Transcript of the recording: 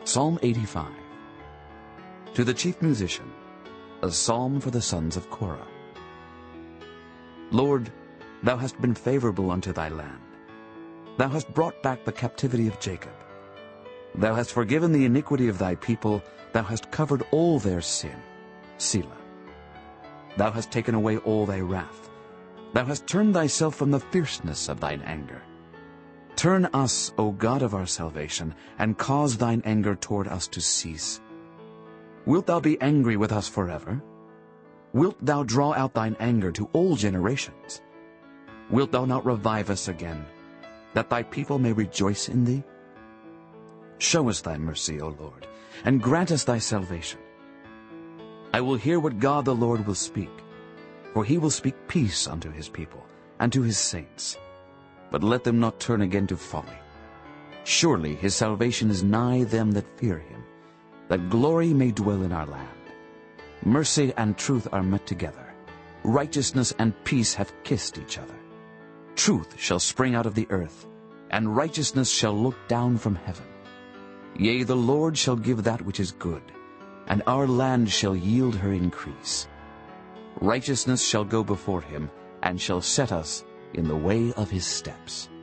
Psalm 85. To the chief musician, a psalm for the sons of Korah. Lord, thou hast been favorable unto thy land. Thou hast brought back the captivity of Jacob. Thou hast forgiven the iniquity of thy people. Thou hast covered all their sin. Selah. Thou hast taken away all thy wrath. Thou hast turned thyself from the fierceness of thine anger. Turn us, O God of our salvation, and cause thine anger toward us to cease. Wilt thou be angry with us forever? Wilt thou draw out thine anger to all generations? Wilt thou not revive us again, that thy people may rejoice in thee? Show us thy mercy, O Lord, and grant us thy salvation. I will hear what God the Lord will speak, for he will speak peace unto his people and to his saints. But let them not turn again to folly. Surely his salvation is nigh them that fear him, that glory may dwell in our land. Mercy and truth are met together. Righteousness and peace have kissed each other. Truth shall spring out of the earth, and righteousness shall look down from heaven. Yea, the Lord shall give that which is good, and our land shall yield her increase. Righteousness shall go before him, and shall set us in the way of his steps.